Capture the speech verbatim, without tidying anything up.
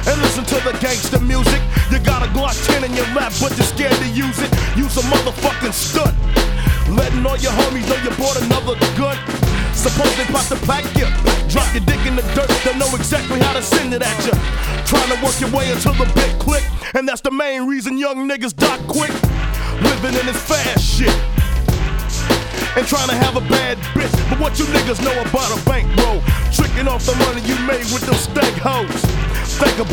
and listen to the gangster music. You got a Glock ten in your lap, but you're scared to use it. Use a motherfucking stunt, letting all your homies know you bought another gun. Suppose they pop the pack you, drop your dick in the dirt, they'll know exactly how to send it at you. Trying to work your way into the big click, and that's the main reason young niggas die quick. Living in this fast shit, and trying to have a bad bitch. But what you niggas know about a bankroll? Tricking off the money you made with them stank hoes. Think about